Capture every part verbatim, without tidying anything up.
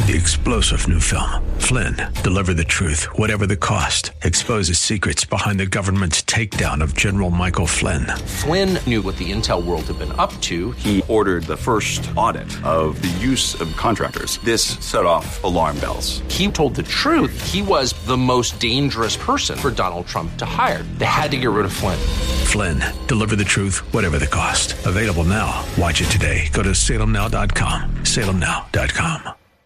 The explosive new film, Flynn, deliver the truth, whatever the cost, exposes secrets behind the government's takedown of General Michael Flynn. Flynn knew what the intel world had been up to. He ordered the first audit of the use of contractors. This set off alarm bells. He told the truth. He was the most dangerous person for Donald Trump to hire. They had to get rid of Flynn. Flynn, deliver the truth, whatever the cost. Available now. Watch it today. Go to salem now dot com. salem now dot com.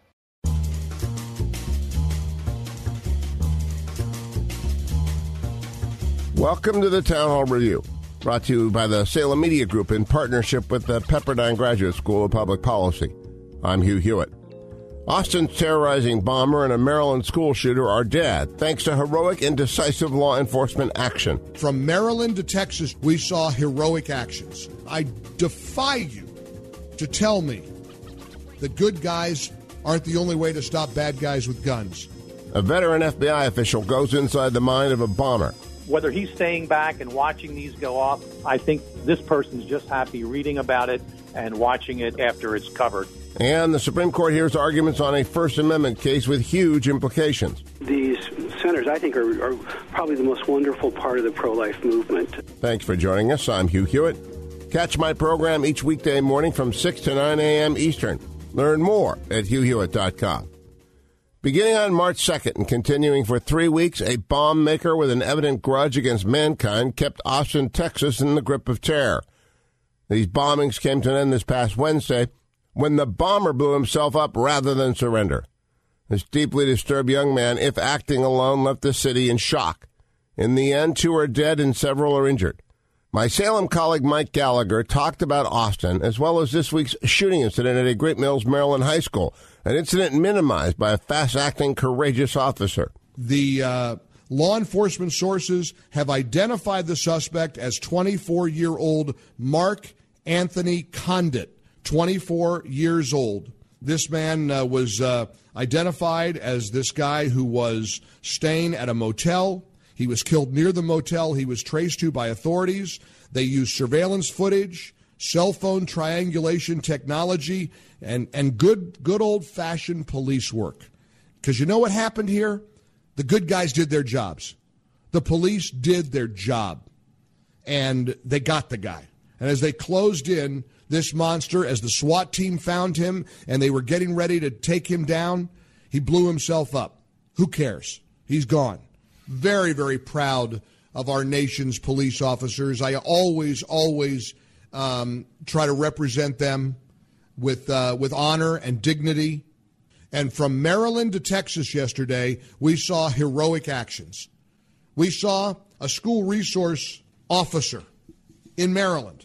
Welcome to the Town Hall Review, brought to you by the Salem Media Group in partnership with the Pepperdine Graduate School of Public Policy. I'm Hugh Hewitt. Austin's terrorizing bomber and a Maryland school shooter are dead, thanks to heroic and decisive law enforcement action. From Maryland to Texas, we saw heroic actions. I defy you to tell me that good guys aren't the only way to stop bad guys with guns. A veteran F B I official goes inside the mind of a bomber. Whether he's staying back and watching these go off, I think this person's just happy reading about it and watching it after it's covered. And the Supreme Court hears arguments on a First Amendment case with huge implications. These centers, I think, are, are probably the most wonderful part of the pro-life movement. Thanks for joining us. I'm Hugh Hewitt. Catch my program each weekday morning from six to nine a.m. Eastern. Learn more at hugh hewitt dot com. Beginning on March second and continuing for three weeks, a bomb maker with an evident grudge against mankind kept Austin, Texas in the grip of terror. These bombings came to an end this past Wednesday when the bomber blew himself up rather than surrender. This deeply disturbed young man, if acting alone, left the city in shock. In the end, two are dead and several are injured. My Salem colleague Mike Gallagher talked about Austin, as well as this week's shooting incident at a Great Mills, Maryland high school, an incident minimized by a fast-acting, courageous officer. The uh, law enforcement sources have identified the suspect as twenty-four-year-old Mark Anthony Condit, twenty-four years old. This man uh, was uh, identified as this guy who was staying at a motel. He was killed near the motel he was traced to by authorities. They used surveillance footage, cell phone triangulation technology, and, and good, good old-fashioned police work. Because you know what happened here? The good guys did their jobs. The police did their job. And they got the guy. And as they closed in, this monster, as the SWAT team found him and they were getting ready to take him down, he blew himself up. Who cares? He's gone. Very, very proud of our nation's police officers. I always, always um, try to represent them with uh, with honor and dignity. And from Maryland to Texas yesterday, we saw heroic actions. We saw a school resource officer in Maryland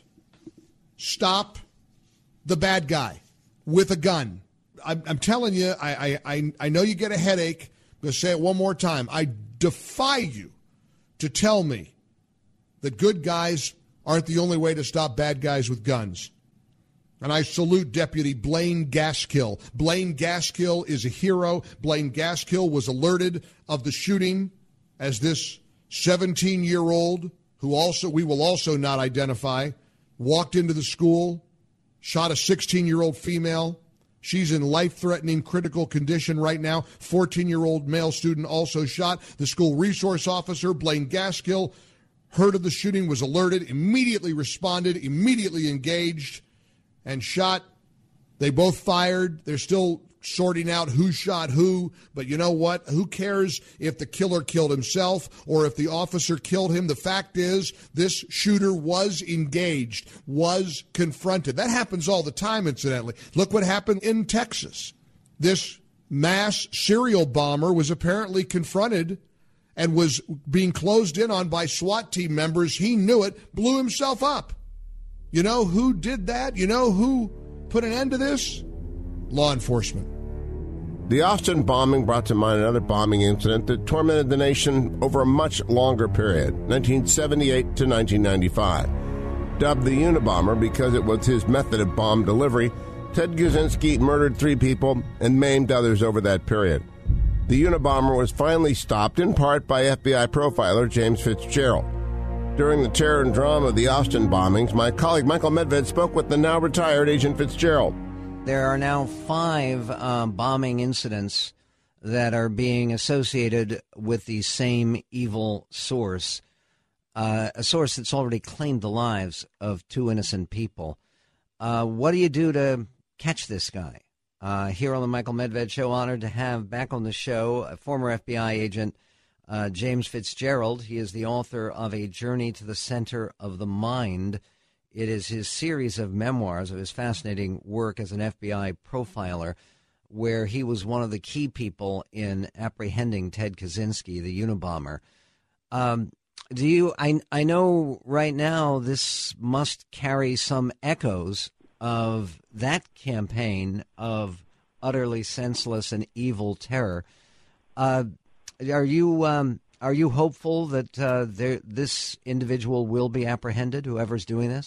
stop the bad guy with a gun. I'm, I'm telling you, I, I, I know you get a headache. I'm going to say it one more time. I defy you to tell me that good guys aren't the only way to stop bad guys with guns. And I salute Deputy Blaine Gaskill. Blaine Gaskill is a hero. Blaine Gaskill was alerted of the shooting as this seventeen-year-old, who also we will also not identify, walked into the school, shot a sixteen-year-old female. She's in life-threatening critical condition right now. fourteen-year-old male student also shot. The school resource officer, Blaine Gaskill, heard of the shooting, was alerted, immediately responded, immediately engaged, and shot. They both fired. They're still sorting out who shot who, but you know what? Who cares if the killer killed himself or if the officer killed him? The fact is, this shooter was engaged, was confronted. That happens all the time, incidentally. Look what happened in Texas. This mass serial bomber was apparently confronted and was being closed in on by SWAT team members. He knew it, blew himself up. You know who did that? You know who put an end to this? Law enforcement. The Austin bombing brought to mind another bombing incident that tormented the nation over a much longer period, nineteen seventy-eight to nineteen ninety-five. Dubbed the Unabomber because it was his method of bomb delivery, Ted Kaczynski murdered three people and maimed others over that period. The Unabomber was finally stopped in part by F B I profiler James Fitzgerald. During the terror and drama of the Austin bombings, my colleague Michael Medved spoke with the now-retired Agent Fitzgerald. There are now five uh, bombing incidents that are being associated with the same evil source, uh, a source that's already claimed the lives of two innocent people. Uh, what do you do to catch this guy? Uh, here on the Michael Medved Show, honored to have back on the show a former F B I agent, uh, James Fitzgerald. He is the author of A Journey to the Center of the Mind. It is his series of memoirs of his fascinating work as an F B I profiler, where he was one of the key people in apprehending Ted Kaczynski, the Unabomber. Um, do you? I I know right now this must carry some echoes of that campaign of utterly senseless and evil terror. Uh, are you um, are you hopeful that uh, there, this individual will be apprehended, whoever's doing this?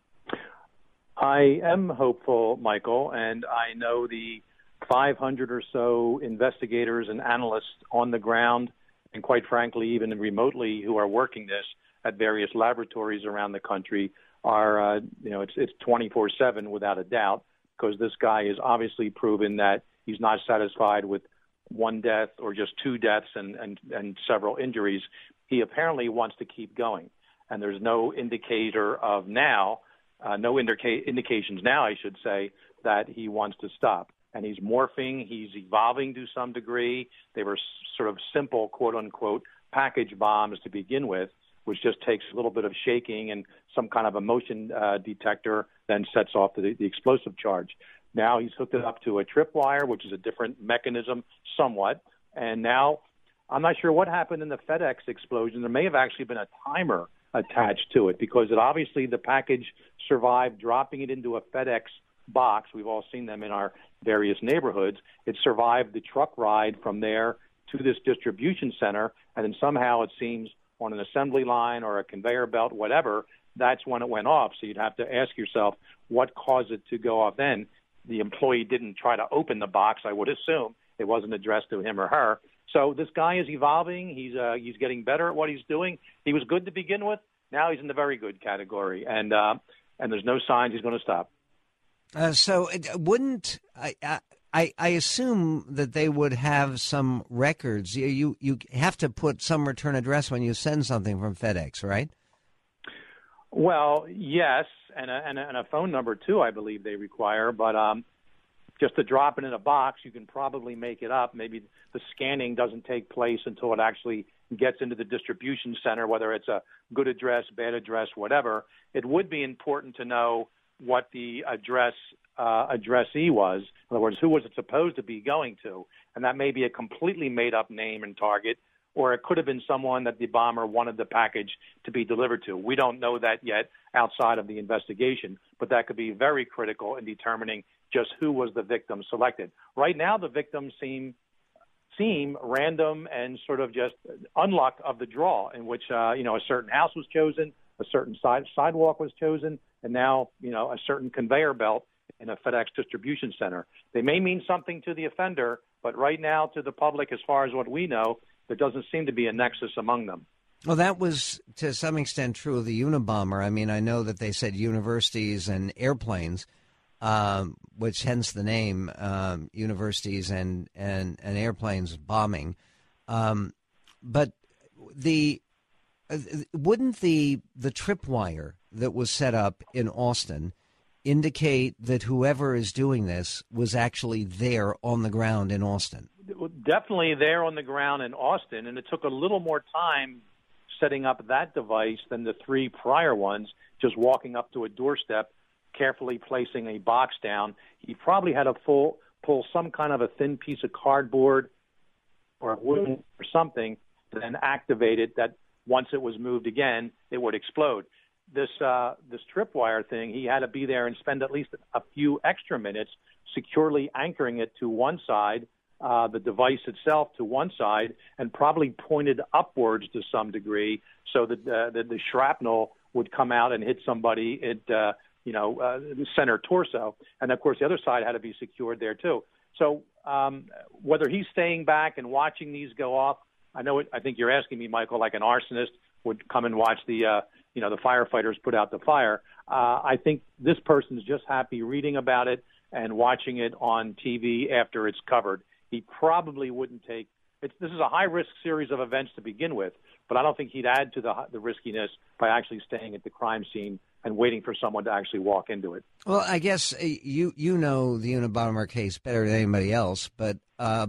I am hopeful, Michael, and I know the five hundred or so investigators and analysts on the ground, and quite frankly, even remotely, who are working this at various laboratories around the country are, uh, you know, it's it's twenty-four seven without a doubt, because this guy is obviously proven that he's not satisfied with one death or just two deaths and, and, and several injuries. He apparently wants to keep going, and there's no indicator of now, uh, no indica- indications now, I should say, that he wants to stop. And he's morphing, he's evolving to some degree. They were s- sort of simple, quote-unquote, package bombs to begin with, which just takes a little bit of shaking and some kind of a motion uh, detector, then sets off the, the explosive charge. Now he's hooked it up to a tripwire, which is a different mechanism somewhat. And now I'm not sure what happened in the FedEx explosion. There may have actually been a timer attached to it, because it obviously the package survived dropping it into a FedEx box. We've all seen them in our various neighborhoods. It survived the truck ride from there to this distribution center, and then somehow it seems on an assembly line or a conveyor belt, whatever, that's when it went off. So you'd have to ask yourself what caused it to go off then. The employee didn't try to open the box, I would assume. It wasn't addressed to him or her. So this guy is evolving. He's uh, he's getting better at what he's doing. He was good to begin with. Now he's in the very good category, and uh, and there's no signs he's going to stop. Uh, so it wouldn't I, I I assume that they would have some records. You, you you have to put some return address when you send something from FedEx, right? Well, yes, and a, and a, and a phone number too, I believe they require. But um, just to drop it in a box, you can probably make it up. Maybe the scanning doesn't take place until it actually gets into the distribution center, whether it's a good address, bad address, whatever. It would be important to know what the address uh, addressee was. In other words, who was it supposed to be going to? And that may be a completely made-up name and target, or it could have been someone that the bomber wanted the package to be delivered to. We don't know that yet outside of the investigation, but that could be very critical in determining just who was the victim selected. Right now, the victims seem seem random and sort of just unluck of the draw, in which uh, you know a certain house was chosen, a certain side, sidewalk was chosen, and now you know a certain conveyor belt in a FedEx distribution center. They may mean something to the offender, but right now to the public, as far as what we know, there doesn't seem to be a nexus among them. Well, that was to some extent true of the Unabomber. I mean, I know that they said universities and airplanes, um, which hence the name, um, universities and, and, and airplanes bombing. Um, but the uh, wouldn't the the tripwire that was set up in Austin indicate that whoever is doing this was actually there on the ground in Austin? Definitely there on the ground in Austin, and it took a little more time setting up that device than the three prior ones, just walking up to a doorstep, carefully placing a box down. He probably had to full, pull some kind of a thin piece of cardboard or wood or something, to then activate it, that once it was moved again, it would explode. This uh, this tripwire thing, he had to be there and spend at least a few extra minutes securely anchoring it to one side, uh, the device itself to one side, and probably pointed upwards to some degree, so that uh, the, the shrapnel would come out and hit somebody at uh, you know uh, the center torso, and of course the other side had to be secured there too. So um, whether he's staying back and watching these go off, I know it, I think you're asking me, Michael, like an arsonist would come and watch the uh, you know the firefighters put out the fire. Uh, I think this person's just happy reading about it and watching it on T V after it's covered. He probably wouldn't take it's, this is a high-risk series of events to begin with, but I don't think he'd add to the, the riskiness by actually staying at the crime scene and waiting for someone to actually walk into it. Well, I guess you you know the Unabomber case better than anybody else, but uh,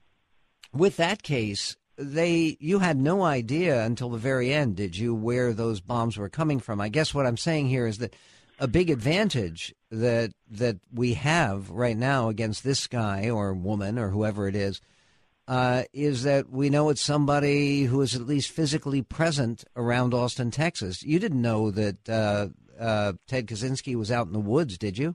with that case, they you had no idea until the very end, did you, where those bombs were coming from? I guess what I'm saying here is that a big advantage that that we have right now against this guy or woman or whoever it is uh, is that we know it's somebody who is at least physically present around Austin, Texas. You didn't know that uh, uh, Ted Kaczynski was out in the woods, did you?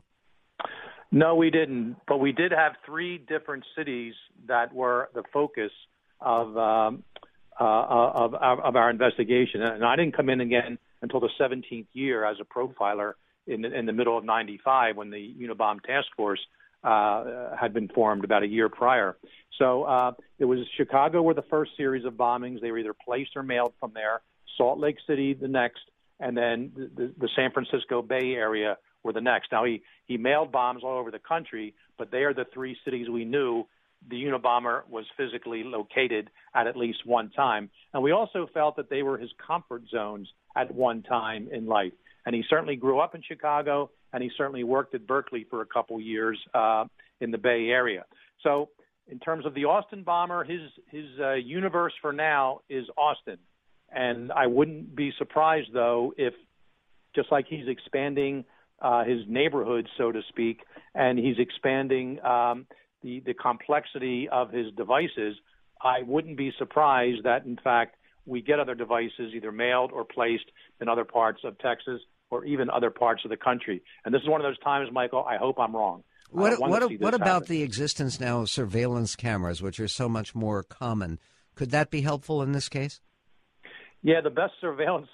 No, we didn't. But we did have three different cities that were the focus of um, uh, of, of our investigation. And I didn't come in again until the seventeenth year as a profiler in the, in the middle of ninety-five when the Unabomb Task Force uh, had been formed about a year prior. So uh, it was Chicago were the first series of bombings. They were either placed or mailed from there. Salt Lake City the next, and then the, the San Francisco Bay Area were the next. Now, he, he mailed bombs all over the country, but they are the three cities we knew the Unabomber was physically located at at least one time. And we also felt that they were his comfort zones at one time in life. And he certainly grew up in Chicago, and he certainly worked at Berkeley for a couple years uh, in the Bay Area. So in terms of the Austin bomber, his, his uh, universe for now is Austin. And I wouldn't be surprised, though, if just like he's expanding uh, his neighborhood, so to speak, and he's expanding um, the, the complexity of his devices, I wouldn't be surprised that, in fact, we get other devices either mailed or placed in other parts of Texas or even other parts of the country. And this is one of those times, Michael, I hope I'm wrong. What, what, what about happen. the existence now of surveillance cameras, which are so much more common? Could that be helpful in this case? Yeah, the best surveillance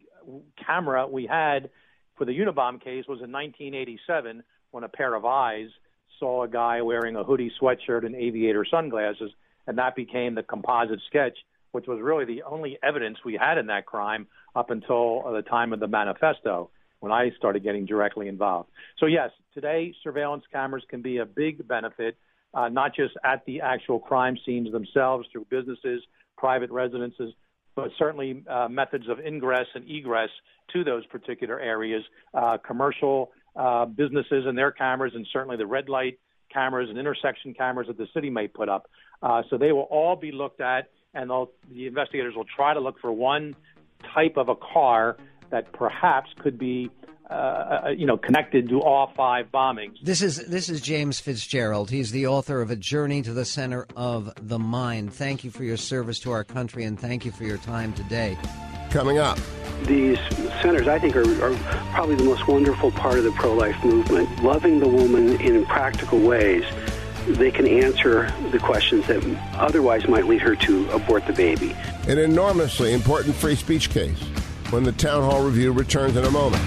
camera we had for the Unabomb case was in nineteen eighty-seven when a pair of eyes saw a guy wearing a hoodie sweatshirt and aviator sunglasses, and that became the composite sketch, which was really the only evidence we had in that crime up until the time of the manifesto, when I started getting directly involved. So, yes, today surveillance cameras can be a big benefit, uh, not just at the actual crime scenes themselves through businesses, private residences, but certainly uh, methods of ingress and egress to those particular areas, uh, commercial uh, businesses and their cameras, and certainly the red light cameras and intersection cameras that the city may put up. Uh, so they will all be looked at, and the investigators will try to look for one type of a car that perhaps could be Uh, you know, connected to all five bombings. This is this is James Fitzgerald. He's the author of A Journey to the Center of the Mind. Thank you for your service to our country, and thank you for your time today. Coming up. These centers, I think, are, are probably the most wonderful part of the pro-life movement. Loving the woman in practical ways, they can answer the questions that otherwise might lead her to abort the baby. An enormously important free speech case. When the Town Hall Review returns in a moment.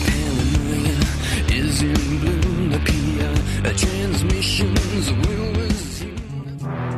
Is in bloom, the P R transmissions will resume.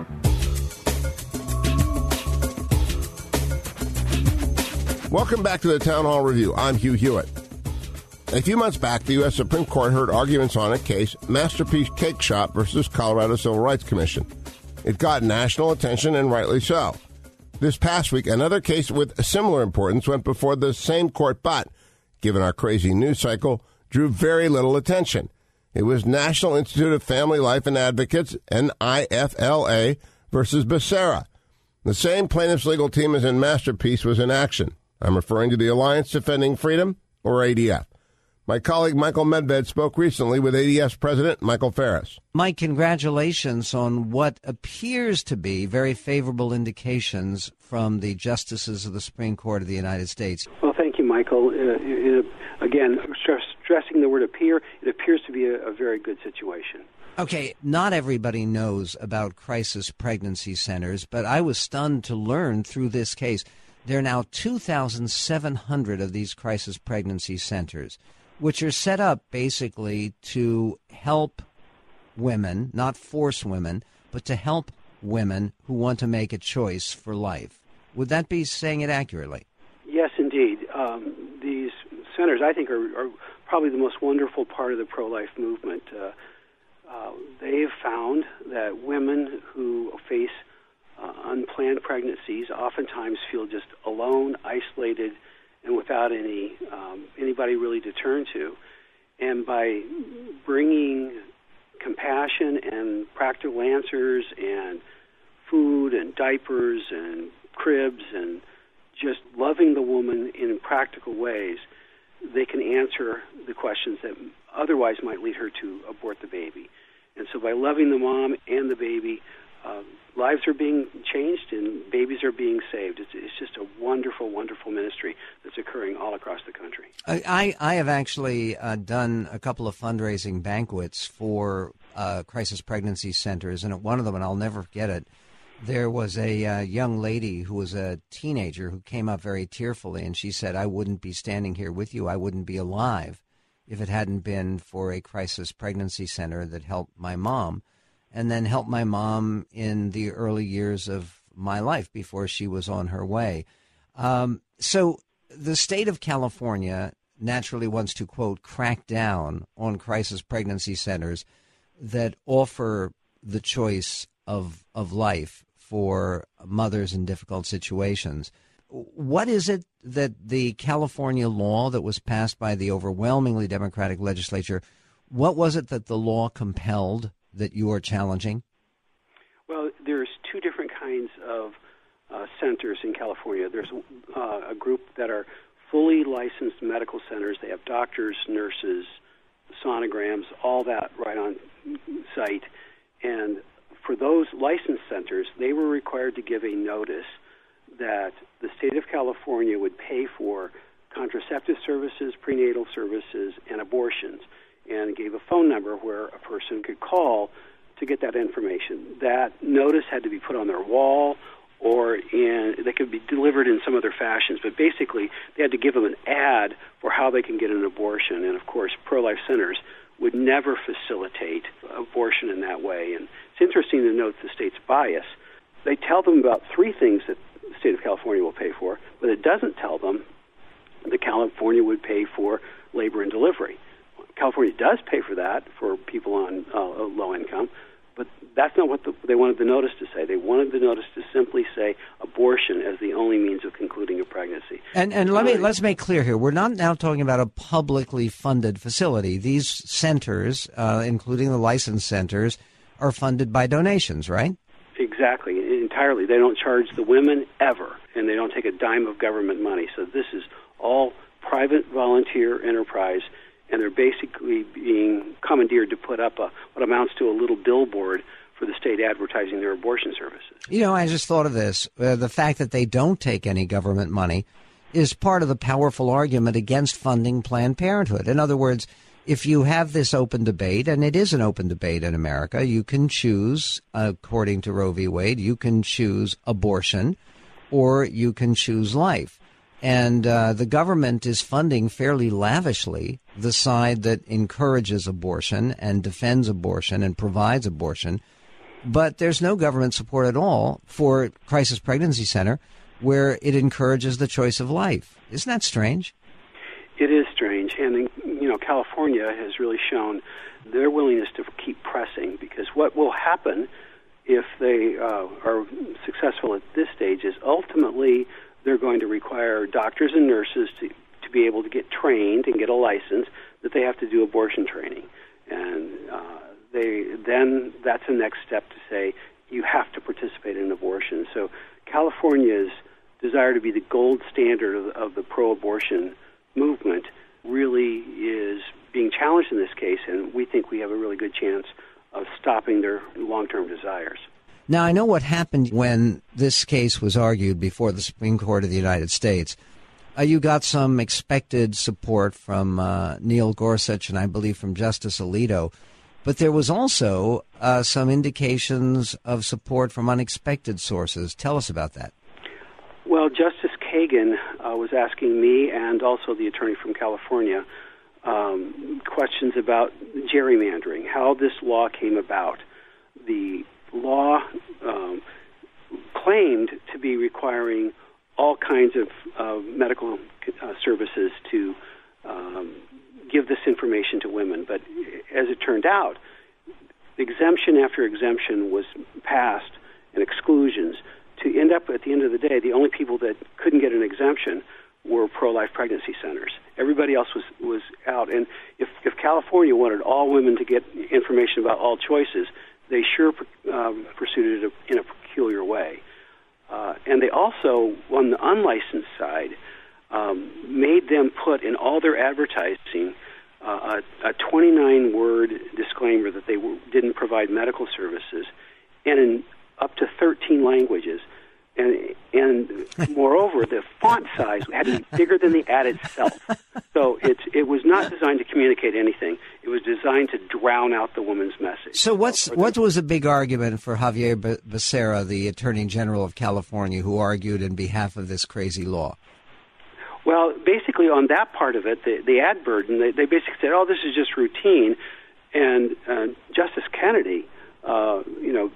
Welcome back to the Town Hall Review. I'm Hugh Hewitt. A few months back, the U S Supreme Court heard arguments on a case, Masterpiece Cake Shop versus Colorado Civil Rights Commission. It got national attention, and rightly so. This past week, another case with similar importance went before the same court, but, given our crazy news cycle, drew very little attention. It was National Institute of Family Life and Advocates, N I F L A, versus Becerra. The same plaintiff's legal team as in Masterpiece was in action. I'm referring to the Alliance Defending Freedom, or A D F. My colleague Michael Medved spoke recently with A D F's president, Michael Farris. Mike, congratulations on what appears to be very favorable indications from the justices of the Supreme Court of the United States. Well, thank you, Michael. Uh, it, again, stress, stressing the word appear, it appears to be a, a very good situation. Okay, not everybody knows about crisis pregnancy centers, but I was stunned to learn through this case there are now two thousand seven hundred of these crisis pregnancy centers, which are set up basically to help women, not force women, but to help women who want to make a choice for life. Would that be saying it accurately? Yes, indeed. Um, these centers, I think, are, are probably the most wonderful part of the pro-life movement. Uh, uh, they have found that women who face uh, unplanned pregnancies oftentimes feel just alone, isolated, and without any um, anybody really to turn to. And by bringing compassion and practical answers and food and diapers and cribs and just loving the woman in practical ways, they can answer the questions that otherwise might lead her to abort the baby. And so by loving the mom and the baby, uh, lives are being changed and babies are being saved. It's, it's just a wonderful, wonderful ministry that's occurring all across the country. I, I have actually uh, done a couple of fundraising banquets for uh, crisis pregnancy centers, and at one of them, and I'll never forget it, there was a uh, young lady who was a teenager who came up very tearfully, and she said, I wouldn't be standing here with you. I wouldn't be alive if it hadn't been for a crisis pregnancy center that helped my mom and then helped my mom in the early years of my life before she was on her way. Um, so the state of California naturally wants to, quote, crack down on crisis pregnancy centers that offer the choice of of life for mothers in difficult situations. What is it that the California law that was passed by the overwhelmingly Democratic legislature, what was it that the law compelled that you are challenging? Well, there's two different kinds of uh, centers in California. There's uh, a group that are fully licensed medical centers. They have doctors, nurses, sonograms, all that right on site. And for those licensed centers, they were required to give a notice that the state of California would pay for contraceptive services, prenatal services, and abortions, and gave a phone number where a person could call to get that information. That notice had to be put on their wall, or in, they could be delivered in some other fashions, but basically they had to give them an ad for how they can get an abortion. And of course, pro-life centers would never facilitate abortion in that way. And it's interesting to note the state's bias. They tell them about three things that the state of California will pay for, but it doesn't tell them that California would pay for labor and delivery. California does pay for that for people on uh, low income, but that's not what the, they wanted the notice to say. They wanted the notice to simply say abortion as the only means of concluding a pregnancy. And and let me let's make clear here: we're not now talking about a publicly funded facility. These centers, uh, including the licensed centers, are funded by donations, right? Exactly, entirely. They don't charge the women ever, and they don't take a dime of government money. So this is all private volunteer enterprise, and they're basically being commandeered to put up a, what amounts to a little billboard for the state advertising their abortion services. You know, I just thought of this. Uh, the fact that they don't take any government money is part of the powerful argument against funding Planned Parenthood. In other words, if you have this open debate, and it is an open debate in America, you can choose, according to Roe v. Wade, you can choose abortion or you can choose life. And uh, the government is funding fairly lavishly the side that encourages abortion and defends abortion and provides abortion. But there's no government support at all for Crisis Pregnancy Center where it encourages the choice of life. Isn't that strange? It is strange. And, you know, California has really shown their willingness to keep pressing, because what will happen if they uh, are successful at this stage is ultimately they're going to require doctors and nurses to, to be able to get trained and get a license that they have to do abortion training. And uh, they then that's the next step to say you have to participate in abortion. So California's desire to be the gold standard of, of the pro-abortion movement really is being challenged in this case, and we think we have a really good chance of stopping their long-term desires. Now, I know what happened when this case was argued before the Supreme Court of the United States. Uh, you got some expected support from uh, Neil Gorsuch and I believe from Justice Alito, but there was also uh, some indications of support from unexpected sources. Tell us about that. Well, Justice Kagan uh, was asking me and also the attorney from California um, questions about gerrymandering, how this law came about. The law um, claimed to be requiring all kinds of uh, medical uh, services to um, give this information to women, but as it turned out, exemption after exemption was passed and exclusions to end up at the end of the day, the only people that couldn't get an exemption were pro-life pregnancy centers. Everybody else was, was out. And if, if California wanted all women to get information about all choices, they sure um, pursued it in a peculiar way. Uh, and they also, on the unlicensed side, um, made them put in all their advertising uh, a twenty-nine word disclaimer that they w- didn't provide medical services, and in up to thirteen languages. And, and moreover, the font size had to be bigger than the ad itself. So it's, it was not designed to communicate anything. It was designed to drown out the woman's message. So what's what was a big argument for Javier Becerra, the Attorney General of California, who argued in behalf of this crazy law? Well, basically on that part of it, the, the ad burden, they, they basically said, oh, this is just routine. And uh, Justice Kennedy, uh, you know,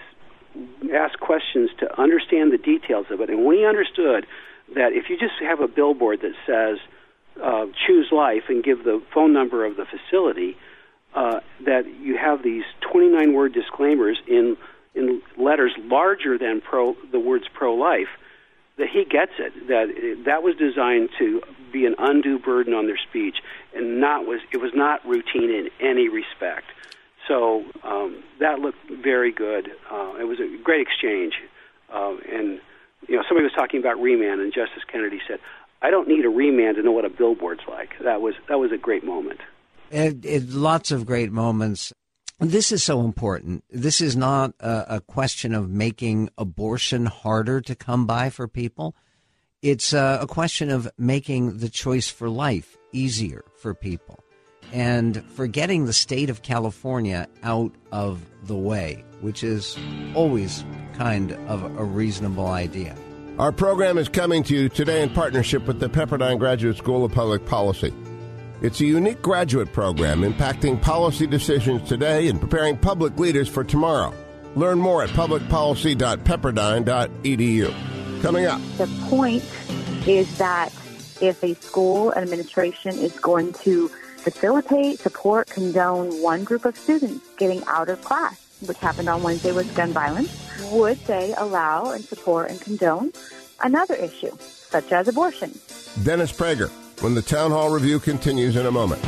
asked questions to understand the details of it. And when he understood that if you just have a billboard that says, uh, choose life and give the phone number of the facility, uh, that you have these twenty-nine word disclaimers in in letters larger than pro, the words pro-life, that he gets it, that that was designed to be an undue burden on their speech, and not was it was not routine in any respect. So um, that looked very good. Uh, it was a great exchange. Uh, and, you know, somebody was talking about remand, and Justice Kennedy said, I don't need a remand to know what a billboard's like. That was that was a great moment. It, it, lots of great moments. This is so important. This is not a, a question of making abortion harder to come by for people. It's a, a question of making the choice for life easier for people, and for getting the state of California out of the way, which is always kind of a reasonable idea. Our program is coming to you today in partnership with the Pepperdine Graduate School of Public Policy. It's a unique graduate program impacting policy decisions today and preparing public leaders for tomorrow. Learn more at public policy dot pepperdine dot e d u. Coming up. The point is that if a school administration is going to facilitate, support, condone one group of students getting out of class, which happened on Wednesday with gun violence, would they allow and support and condone another issue, such as abortion? Dennis Prager, when the Town Hall Review continues in a moment.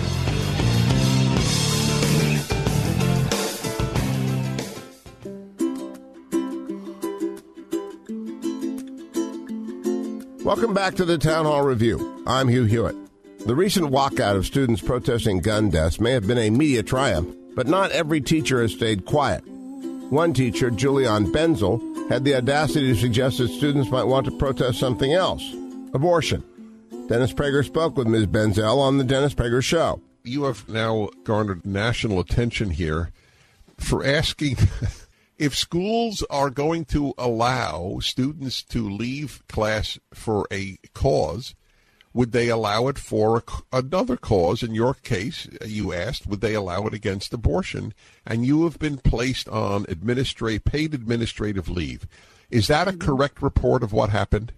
Welcome back to the Town Hall Review. I'm Hugh Hewitt. The recent walkout of students protesting gun deaths may have been a media triumph, but not every teacher has stayed quiet. One teacher, Julian Benzel, had the audacity to suggest that students might want to protest something else, abortion. Dennis Prager spoke with Miz Benzel on the Dennis Prager Show. You have now garnered national attention here for asking if schools are going to allow students to leave class for a cause. Would they allow it for a, another cause? In your case, you asked, would they allow it against abortion? And you have been placed on administrate, paid administrative leave. Is that a correct report of what happened?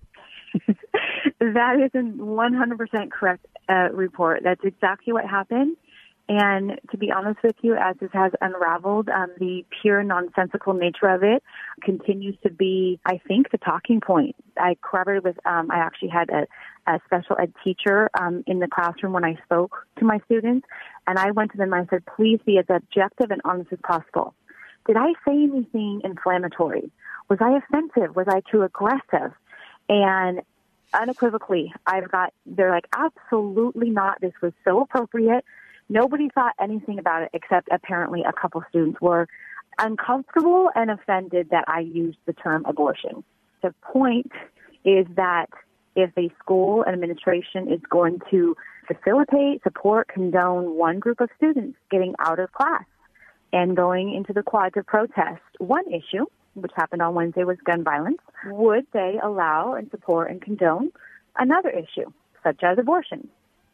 That is a one hundred percent correct uh, report. That's exactly what happened. And to be honest with you, as this has unraveled, um, the pure nonsensical nature of it continues to be, I think, the talking point. I corroborated with, um, I actually had a, a special ed teacher um, in the classroom when I spoke to my students, and I went to them and I said, please be as objective and honest as possible. Did I say anything inflammatory? Was I offensive? Was I too aggressive? And unequivocally, I've got, they're like, absolutely not. This was so appropriate. Nobody thought anything about it except apparently a couple students were uncomfortable and offended that I used the term abortion. The point is that if a school administration is going to facilitate, support, condone one group of students getting out of class and going into the quad to protest one issue, which happened on Wednesday was gun violence, would they allow and support and condone another issue, such as abortion?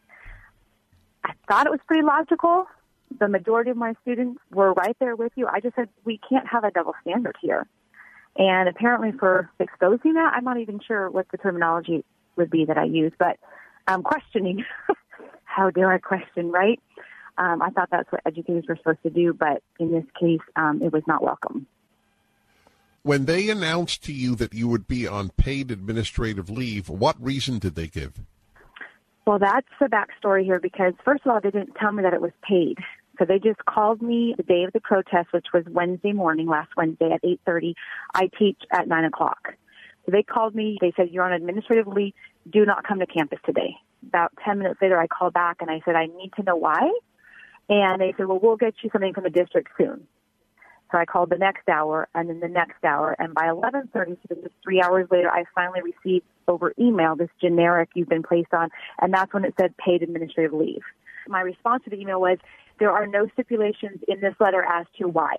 I thought it was pretty logical. The majority of my students were right there with you. I just said, we can't have a double standard here. And apparently for exposing that, I'm not even sure what the terminology would be that I use, but I'm questioning. How dare I question, right? Um, I thought that's what educators were supposed to do, but in this case, um, it was not welcome. When they announced to you that you would be on paid administrative leave, what reason did they give? Well, that's the backstory here because, first of all, they didn't tell me that it was paid. So they just called me the day of the protest, which was Wednesday morning, last Wednesday at eight thirty. I teach at nine o'clock. So they called me. They said, you're on administrative leave. Do not come to campus today. About ten minutes later, I called back, and I said, I need to know why. And they said, well, we'll get you something from the district soon. So I called the next hour, and then the next hour. And by eleven thirty, so this is three hours later, I finally received over email this generic you've been placed on, and that's when it said paid administrative leave. My response to the email was, there are no stipulations in this letter as to why.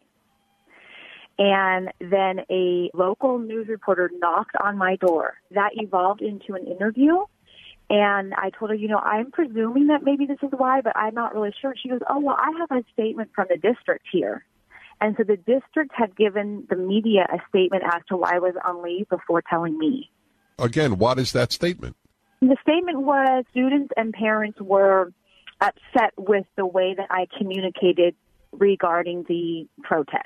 And then a local news reporter knocked on my door. That evolved into an interview. And I told her, you know, I'm presuming that maybe this is why, but I'm not really sure. She goes, oh, well, I have a statement from the district here. And so the district had given the media a statement as to why I was on leave before telling me. Again, what is that statement? The statement was students and parents were upset with the way that I communicated regarding the protest.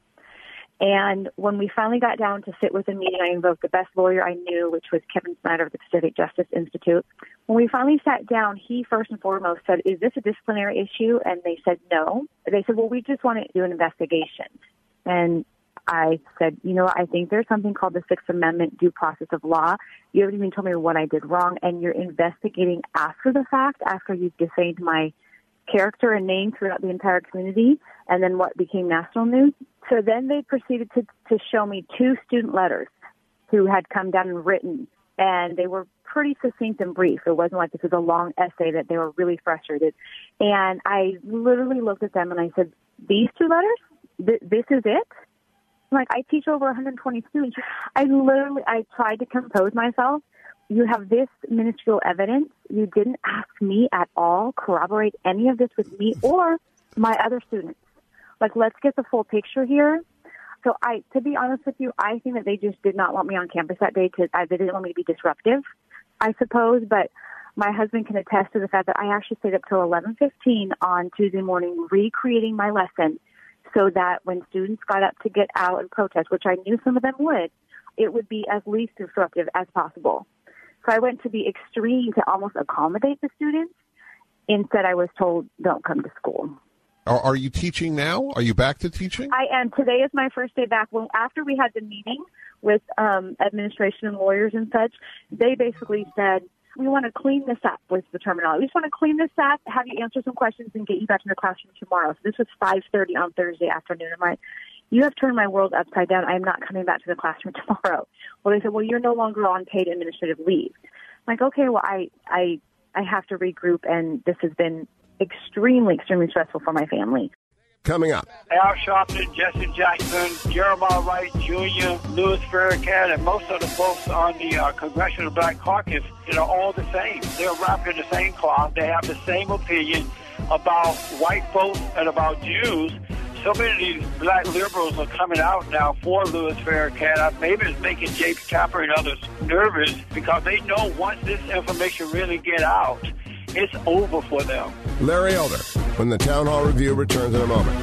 And when we finally got down to sit with the meeting, I invoked the best lawyer I knew, which was Kevin Snyder of the Pacific Justice Institute. When we finally sat down, he first and foremost said, is this a disciplinary issue? And they said, no. They said, well, we just want to do an investigation. And I said, you know, I think there's something called the Sixth Amendment due process of law. You haven't even told me what I did wrong, and you're investigating after the fact, after you've defamed my character and name throughout the entire community, and then what became national news. So then they proceeded to, to show me two student letters who had come down and written, and they were pretty succinct and brief. It wasn't like this was a long essay that they were really frustrated. And I literally looked at them and I said, these two letters, th- this is it? Like, I teach over one hundred twenty students. I literally, I tried to compose myself. You have this minuscule evidence. You didn't ask me at all, corroborate any of this with me or my other students. Like, let's get the full picture here. So I, to be honest with you, I think that they just did not want me on campus that day because they didn't want me to be disruptive, I suppose. But my husband can attest to the fact that I actually stayed up till eleven fifteen on Tuesday morning recreating my lesson, so that when students got up to get out and protest, which I knew some of them would, it would be as least disruptive as possible. So I went to the extreme to almost accommodate the students. Instead, I was told, don't come to school. Are, are you teaching now? Are you back to teaching? I am. Today is my first day back. Well, after we had the meeting with um, administration and lawyers and such, they basically said, we want to clean this up, was the terminology. We just want to clean this up, have you answer some questions, and get you back in the classroom tomorrow. So this was five thirty on Thursday afternoon. I'm like, you have turned my world upside down. I am not coming back to the classroom tomorrow. Well, they said, well, you're no longer on paid administrative leave. I'm like, okay, well, I, I, I have to regroup, and this has been extremely, extremely stressful for my family. Coming up. Al Sharpton, Jesse Jackson, Jeremiah Wright Junior, Louis Farrakhan, and most of the folks on the uh, Congressional Black Caucus, you know, all the same. They're wrapped in the same cloth. They have the same opinion about white folks and about Jews. So many of these black liberals are coming out now for Louis Farrakhan. Maybe it's making Jake Tapper and others nervous because they know once this information really get out, it's over for them. Larry Elder, when the Town Hall Review returns in a moment.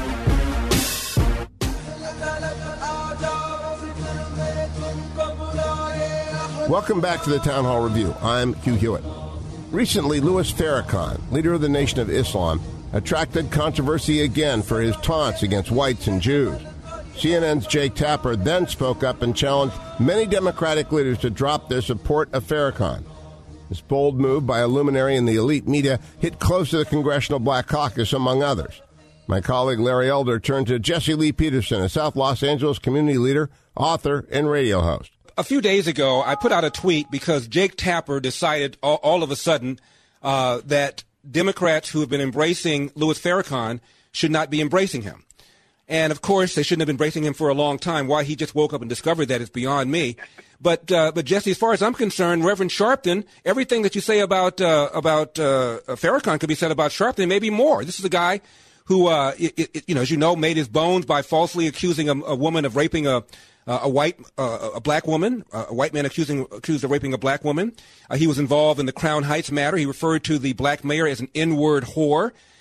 Welcome back to the Town Hall Review. I'm Hugh Hewitt. Recently, Louis Farrakhan, leader of the Nation of Islam, attracted controversy again for his taunts against whites and Jews. C N N's Jake Tapper then spoke up and challenged many Democratic leaders to drop their support of Farrakhan. This bold move by a luminary in the elite media hit close to the Congressional Black Caucus, among others. My colleague Larry Elder turned to Jesse Lee Peterson, a South Los Angeles community leader, author, and radio host. A few days ago, I put out a tweet because Jake Tapper decided all, all of a sudden uh, that Democrats who have been embracing Louis Farrakhan should not be embracing him. And, of course, they shouldn't have been embracing him for a long time. Why he just woke up and discovered that is beyond me. But, uh, but Jesse, as far as I'm concerned, Reverend Sharpton, everything that you say about uh, about uh, Farrakhan could be said about Sharpton, maybe more. This is a guy who, uh, it, it, you know, as you know, made his bones by falsely accusing a, a woman of raping a a white uh, a black woman, a white man accusing accused of raping a black woman. Uh, he was involved in the Crown Heights matter. He referred to the black mayor as an N-word whore.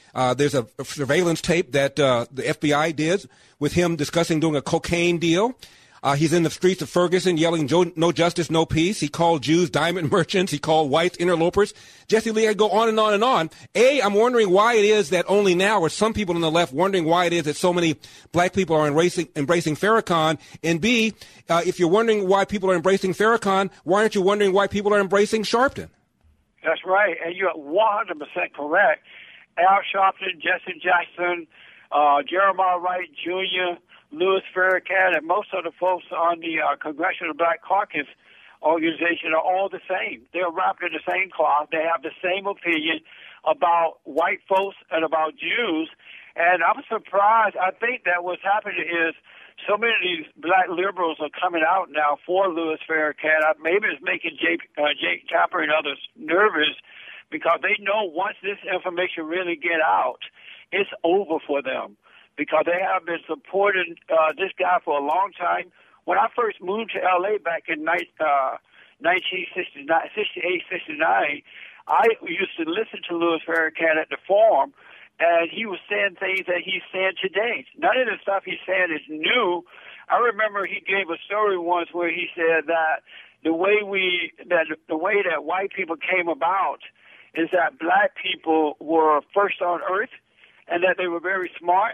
Uh, there's a, a surveillance tape that uh, the F B I did with him discussing doing a cocaine deal. Uh, he's in the streets of Ferguson yelling, no justice, no peace. He called Jews diamond merchants. He called whites interlopers. Jesse Lee, I go on and on and on. A, I'm wondering why it is that only now, or some people on the left wondering why it is that so many black people are embracing, embracing Farrakhan. And B, uh, if you're wondering why people are embracing Farrakhan, why aren't you wondering why people are embracing Sharpton? That's right, and you're one hundred percent correct. Al Sharpton, Jesse Jackson, uh, Jeremiah Wright Junior, Louis Farrakhan, and most of the folks on the uh, Congressional Black Caucus organization are all the same. They're wrapped in the same cloth. They have the same opinion about white folks and about Jews. And I'm surprised. I think that what's happening is so many of these black liberals are coming out now for Louis Farrakhan. Maybe it's making Jake, uh, Jake Tapper and others nervous because they know once this information really get out, it's over for them. Because they have been supporting uh, this guy for a long time. When I first moved to L A back in uh, nineteen sixty-eight, sixty-nine, I used to listen to Louis Farrakhan at the Forum, and he was saying things that he's saying today. None of the stuff he's saying is new. I remember he gave a story once where he said that the way we that the way that white people came about is that black people were first on earth, and that they were very smart.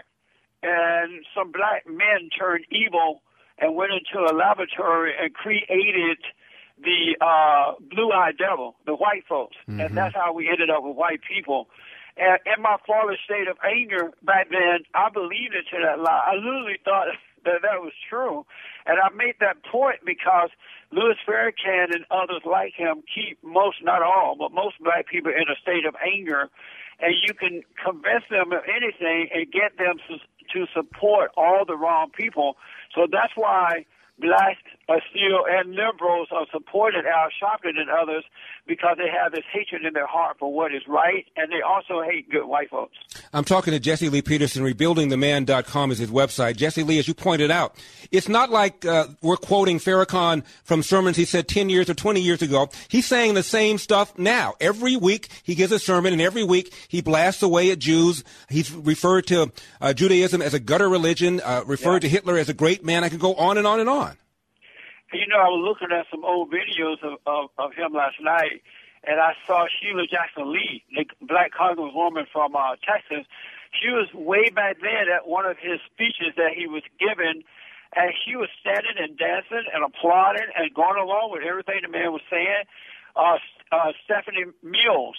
And some black men turned evil and went into a laboratory and created the uh, blue-eyed devil, the white folks. Mm-hmm. And that's how we ended up with white people. And in my father's state of anger back then, I believed into that lie. I literally thought that that was true. And I made that point because Louis Farrakhan and others like him keep most, not all, but most black people in a state of anger. And you can convince them of anything and get them to, to support all the wrong people. So that's why blacks are still, and liberals are supporting Al Sharpton and others because they have this hatred in their heart for what is right, and they also hate good white folks. I'm talking to Jesse Lee Peterson. rebuilding the man dot com is his website. Jesse Lee, as you pointed out, it's not like uh, we're quoting Farrakhan from sermons he said ten years or twenty years ago. He's saying the same stuff now. Every week he gives a sermon, and every week he blasts away at Jews. He's referred to uh, Judaism as a gutter religion, uh, referred yeah. to Hitler as a great man. I could go on and on and on. You know, I was looking at some old videos of, of, of him last night, and I saw Sheila Jackson Lee, the black congresswoman from uh, Texas. She was way back then at one of his speeches that he was giving, and she was standing and dancing and applauding and going along with everything the man was saying. Uh, uh, Stephanie Mills,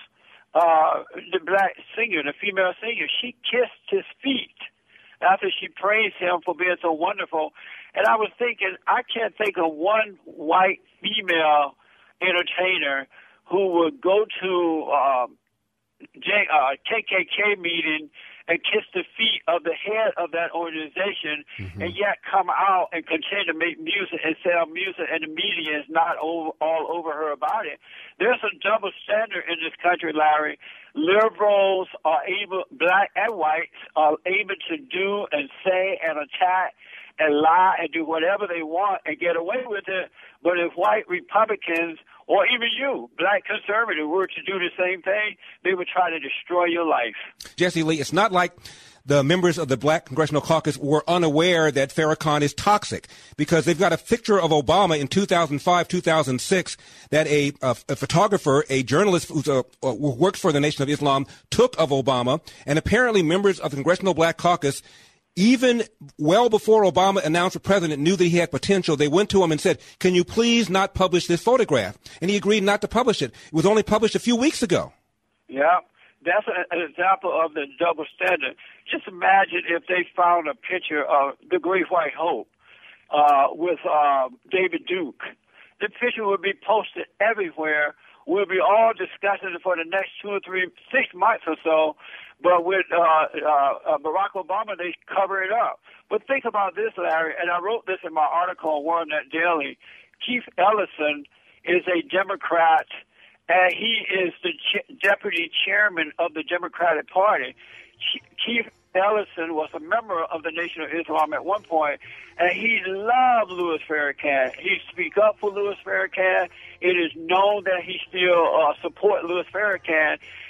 uh, the black singer, the female singer, she kissed his feet after she praised him for being so wonderful. And I was thinking, I can't think of one white female entertainer who would go to uh, J, uh, K K K meeting and kiss the feet of the head of that organization, mm-hmm. and yet come out and continue to make music and sell music, and the media is not over, all over her about it. There's a double standard in this country, Larry. Liberals are able, black and whites, are able to do and say and attack and lie and do whatever they want and get away with it. But if white Republicans, or even you, black conservatives, were to do the same thing, they would try to destroy your life. Jesse Lee, it's not like the members of the Black Congressional Caucus were unaware that Farrakhan is toxic, because they've got a picture of Obama in two thousand five, two thousand six that a, a, a photographer, a journalist who's a, who works for the Nation of Islam, took of Obama, and apparently members of the Congressional Black Caucus, even well before Obama announced the president, knew that he had potential. They went to him and said, can you please not publish this photograph? And he agreed not to publish it. It was only published a few weeks ago. Yeah, that's a, an example of the double standard. Just imagine if they found a picture of the Great White Hope uh, with uh, David Duke. The picture would be posted everywhere. We'll be all discussing it for the next two or three, six months or so. But with uh, uh, Barack Obama, they cover it up. But think about this, Larry, and I wrote this in my article on WorldNet Daily. Keith Ellison is a Democrat, and he is the ch- deputy chairman of the Democratic Party. Ch- Keith Ellison was a member of the Nation of Islam at one point, and he loved Louis Farrakhan. He speak up for Louis Farrakhan. It is known that he still uh, support Louis Farrakhan.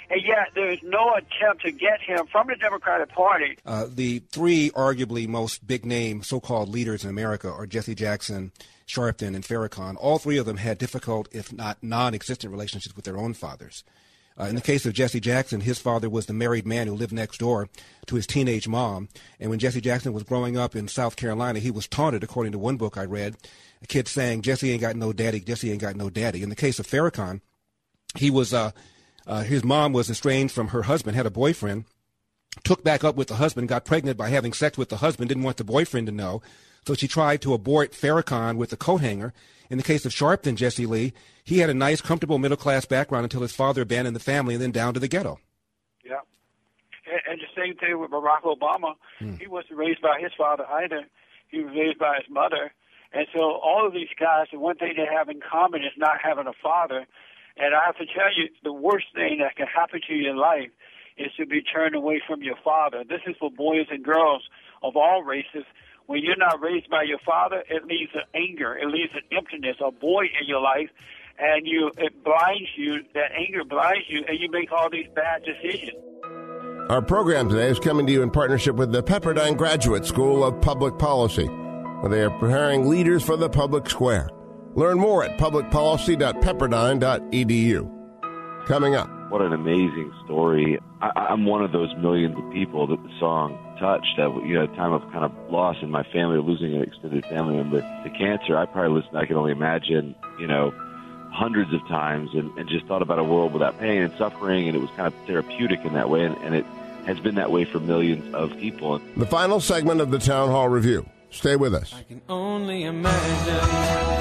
and yet there is no attempt to get him from the Democratic Party. Uh, the three arguably most big-name so-called leaders in America are Jesse Jackson, Sharpton, and Farrakhan. All three of them had difficult, if not non-existent, relationships with their own fathers. Uh, in the case of Jesse Jackson, his father was the married man who lived next door to his teenage mom. And when Jesse Jackson was growing up in South Carolina, he was taunted, according to one book I read, a kid saying, Jesse ain't got no daddy, Jesse ain't got no daddy. In the case of Farrakhan, he was, uh, uh, his mom was estranged from her husband, had a boyfriend, took back up with the husband, got pregnant by having sex with the husband, didn't want the boyfriend to know. So she tried to abort Farrakhan with a coat hanger. In the case of Sharpton, Jesse Lee, he had a nice, comfortable middle-class background until his father abandoned the family and then down to the ghetto. Yeah. And, and the same thing with Barack Obama. Hmm. He wasn't raised by his father either. He was raised by his mother. And so all of these guys, the one thing they have in common is not having a father. And I have to tell you, the worst thing that can happen to you in life is to be turned away from your father. This is for boys and girls of all races. When you're not raised by your father, it leaves an anger, it leaves an emptiness, a void in your life, and you it blinds you, that anger blinds you, and you make all these bad decisions. Our program today is coming to you in partnership with the Pepperdine Graduate School of Public Policy, where they are preparing leaders for the public square. Learn more at public policy dot pepperdine dot e d u. Coming up. What an amazing story. I, I'm one of those millions of people that the song touched. That, you know, a time of kind of loss in my family, losing an extended family member to cancer. I probably listened, I can only imagine, you know, hundreds of times and, and just thought about a world without pain and suffering, and it was kind of therapeutic in that way, and, and it has been that way for millions of people. The final segment of the Town Hall Review. Stay with us. I can only imagine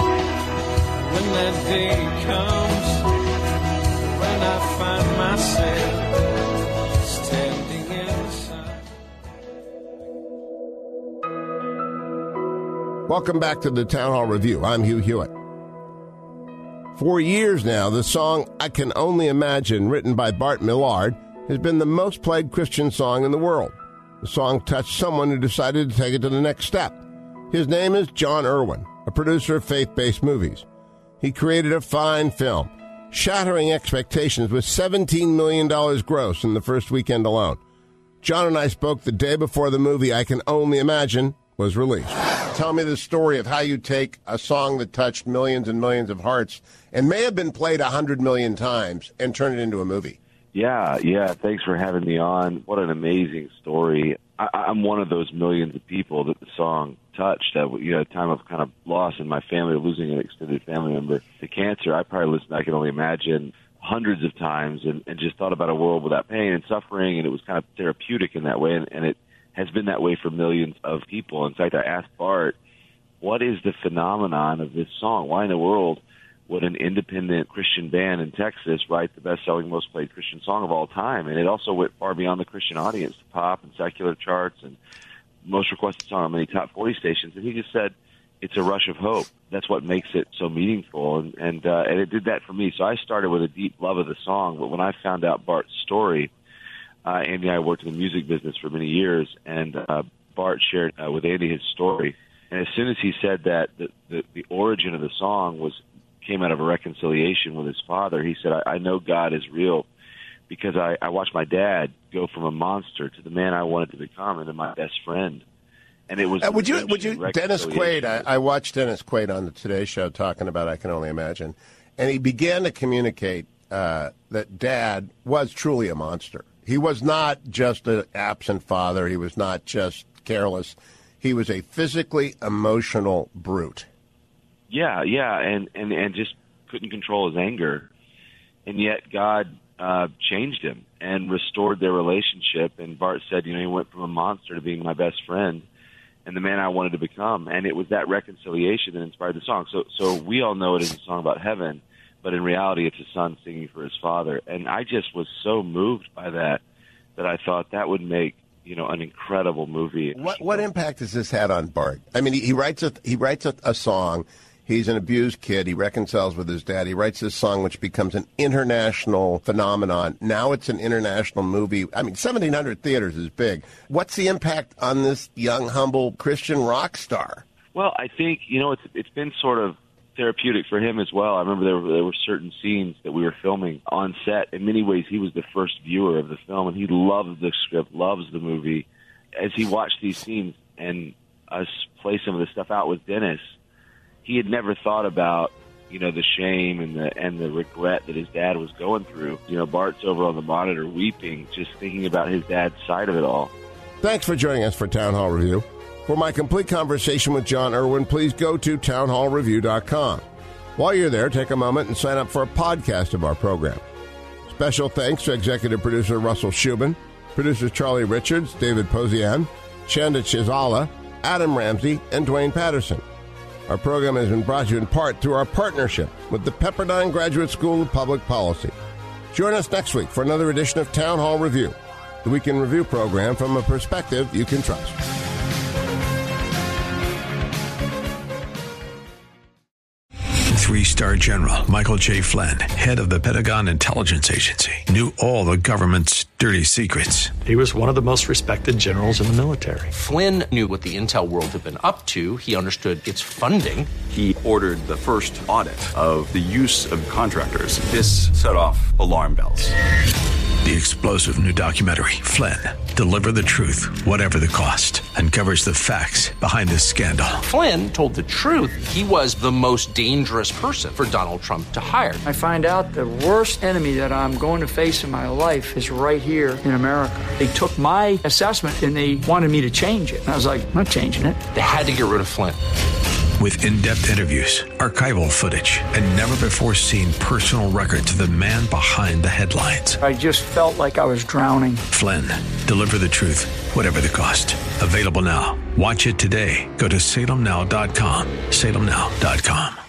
when that day comes, when I find myself standing in the sun. Welcome back to the Town Hall Review. I'm Hugh Hewitt. For years now, the song I Can Only Imagine, written by Bart Millard, has been the most played Christian song in the world. The song touched someone who decided to take it to the next step. His name is John Irwin, a producer of faith-based movies. He created a fine film, shattering expectations with seventeen million dollars gross in the first weekend alone. John and I spoke the day before the movie I Can Only Imagine was released. Tell me the story of how you take a song that touched millions and millions of hearts and may have been played one hundred million times and turn it into a movie. Yeah, yeah. Thanks for having me on. What an amazing story. I, I'm one of those millions of people that the song touched. That, you know, a time of kind of loss in my family, losing an extended family member to cancer. I probably listened, I can only imagine, hundreds of times and, and just thought about a world without pain and suffering, and it was kind of therapeutic in that way, and, and it has been that way for millions of people. In fact, I asked Bart, what is the phenomenon of this song? Why in the world would an independent Christian band in Texas write the best-selling, most-played Christian song of all time? And it also went far beyond the Christian audience, to pop and secular charts and most requested song on many top forty stations. And he just said, it's a rush of hope. That's what makes it so meaningful. And, and, uh, and it did that for me. So I started with a deep love of the song. But when I found out Bart's story, uh, Andy and I worked in the music business for many years, and uh, Bart shared uh, with Andy his story. And as soon as he said that the, the, the origin of the song was came out of a reconciliation with his father, he said, I, I know God is real because I, I watched my dad go from a monster to the man I wanted to become and to my best friend. And it was uh, would you would you Dennis Quaid? I, I watched Dennis Quaid on the Today Show talking about I Can Only Imagine, and he began to communicate uh, that Dad was truly a monster. He was not just an absent father. He was not just careless. He was a physically emotional brute. Yeah, yeah, and, and, and just couldn't control his anger. And yet God uh, changed him and restored their relationship. And Bart said, you know, he went from a monster to being my best friend and the man I wanted to become. And it was that reconciliation that inspired the song. So so we all know it is a song about heaven, but in reality it's a son singing for his father. And I just was so moved by that that I thought that would make, you know, an incredible movie. What what impact has this had on Bart? I mean, he, he writes a he writes a, a song. He's an abused kid. He reconciles with his dad. He writes this song, which becomes an international phenomenon. Now it's an international movie. I mean, seventeen hundred theaters is big. What's the impact on this young, humble Christian rock star? Well, I think, you know, it's it's been sort of therapeutic for him as well. I remember there were, there were certain scenes that we were filming on set. In many ways, he was the first viewer of the film, and he loved the script, loves the movie. As he watched these scenes and us play some of the stuff out with Dennis, he had never thought about, you know, the shame and the and the regret that his dad was going through. You know, Bart's over on the monitor weeping, just thinking about his dad's side of it all. Thanks for joining us for Town Hall Review. For my complete conversation with John Irwin, please go to town hall review dot com. While you're there, take a moment and sign up for a podcast of our program. Special thanks to executive producer Russell Shubin, producers Charlie Richards, David Pozian, Chanda Chizala, Adam Ramsey, and Dwayne Patterson. Our program has been brought to you in part through our partnership with the Pepperdine Graduate School of Public Policy. Join us next week for another edition of Town Hall Review, the weekend review program from a perspective you can trust. Three-star general Michael J. Flynn, head of the Pentagon Intelligence Agency, knew all the government's dirty secrets. He was one of the most respected generals in the military. Flynn knew what the intel world had been up to. He understood its funding. He ordered the first audit of the use of contractors. This set off alarm bells. The explosive new documentary, Flynn, Deliver the Truth, Whatever the Cost, uncovers the facts behind this scandal. Flynn told the truth. He was the most dangerous person for Donald Trump to hire. I find out the worst enemy that I'm going to face in my life is right here in America. They took my assessment and they wanted me to change it. And I was like, I'm not changing it. They had to get rid of Flynn. With in-depth interviews, archival footage, and never-before-seen personal records of the man behind the headlines. I just felt like I was drowning. Flynn, Deliver the Truth, Whatever the Cost. Available now. Watch it today. Go to salem now dot com. salem now dot com.